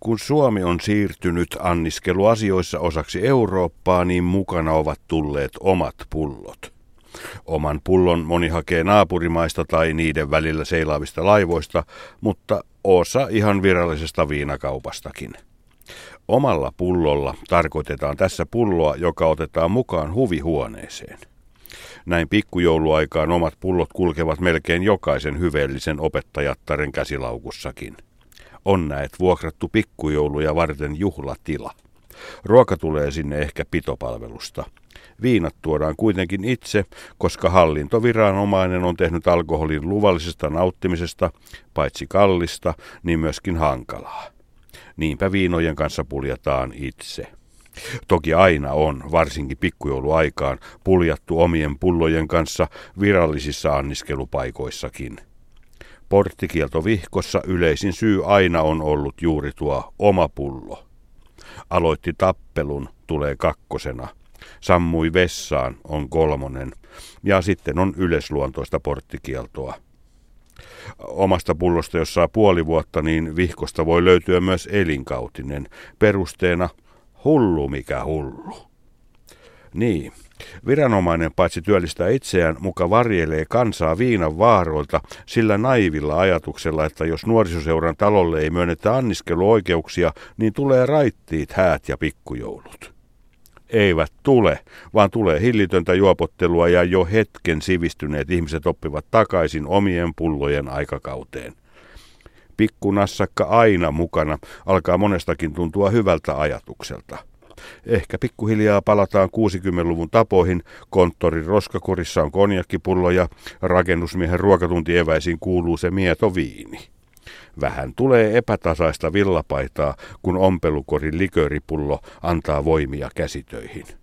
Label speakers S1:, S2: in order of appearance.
S1: Kun Suomi on siirtynyt anniskeluasioissa osaksi Eurooppaa, niin mukana ovat tulleet omat pullot. Oman pullon moni hakee naapurimaista tai niiden välillä seilaavista laivoista, mutta osa ihan virallisesta viinakaupastakin. Omalla pullolla tarkoitetaan tässä pulloa, joka otetaan mukaan huvihuoneeseen. Näin pikkujouluaikaan omat pullot kulkevat melkein jokaisen hyveellisen opettajattaren käsilaukussakin. On näet vuokrattu pikkujouluja varten juhlatila. Ruoka tulee sinne ehkä pitopalvelusta. Viinat tuodaan kuitenkin itse, koska hallintoviranomainen on tehnyt alkoholin luvallisesta nauttimisesta, paitsi kallista, niin myöskin hankalaa. Niinpä viinojen kanssa puljataan itse. Toki aina on, varsinkin pikkujouluaikaan, puljattu omien pullojen kanssa virallisissa anniskelupaikoissakin. Porttikieltovihkossa yleisin syy aina on ollut juuri tuo oma pullo. Aloitti tappelun, tulee kakkosena. Sammui vessaan, on kolmonen. Ja sitten on yleisluontoista porttikieltoa. Omasta pullosta, jos saa puoli vuotta, niin vihkosta voi löytyä myös elinkautinen. Perusteena hullu mikä hullu. Niin, viranomainen paitsi työllistää itseään, muka varjelee kansaa viinan vaaroilta sillä naivilla ajatuksella, että jos nuorisoseuran talolle ei myönnetä anniskeluoikeuksia, niin tulee raittiit, häät ja pikkujoulut. Eivät tule, vaan tulee hillitöntä juopottelua ja jo hetken sivistyneet ihmiset oppivat takaisin omien pullojen aikakauteen. Pikkunassakka aina mukana alkaa monestakin tuntua hyvältä ajatukselta. Ehkä pikkuhiljaa palataan 60-luvun tapoihin, konttorin roskakorissa on konjakkipullo ja rakennusmiehen ruokatuntieväisiin kuuluu se mieto viini. Vähän tulee epätasaista villapaitaa, kun ompelukorin likööripullo antaa voimia käsitöihin.